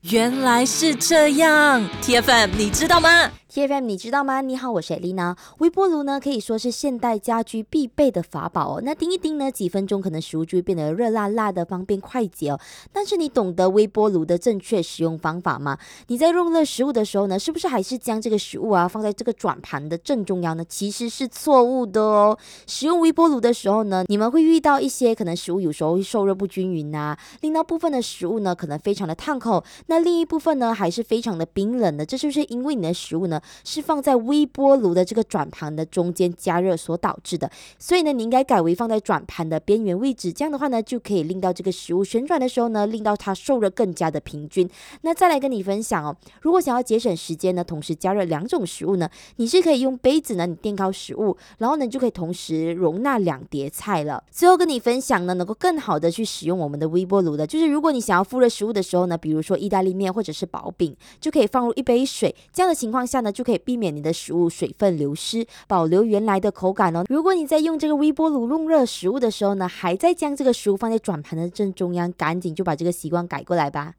原来是这样 ，TFM 你知道吗 ？TFM 你知道吗？你好，我是Elena。微波炉呢可以说是现代家居必备的法宝哦。那叮一叮呢，几分钟可能食物就会变得热辣辣的，方便快捷哦。但是你懂得微波炉的正确使用方法吗？你在用热食物的时候呢，是不是还是将这个食物放在这个转盘的正中央呢？其实是错误的哦。使用微波炉的时候呢，你们会遇到一些可能食物有时候会受热不均匀啊，令到部分的食物呢可能非常的烫口，那另一部分呢还是非常的冰冷的。这是不是因为你的食物呢是放在微波炉的这个转盘的中间加热所导致的？所以呢，你应该改为放在转盘的边缘位置，这样的话呢，就可以令到这个食物旋转的时候呢，令到它受热更加的平均。那再来跟你分享哦，如果想要节省时间呢，同时加热两种食物呢，你是可以用杯子呢，你垫高食物，然后呢，你就可以同时容纳2碟菜了。最后跟你分享呢，能够更好的去使用我们的微波炉的，就是如果你想要复热食物的时候呢，比如说意大利面或者是薄饼，就可以放入1杯水，这样的情况下呢，就可以避免你的食物水分流失，保留原来的口感哦。如果你在用这个微波炉弄热食物的时候呢，还在将这个食物放在转盘的正中央，赶紧就把这个习惯改过来吧。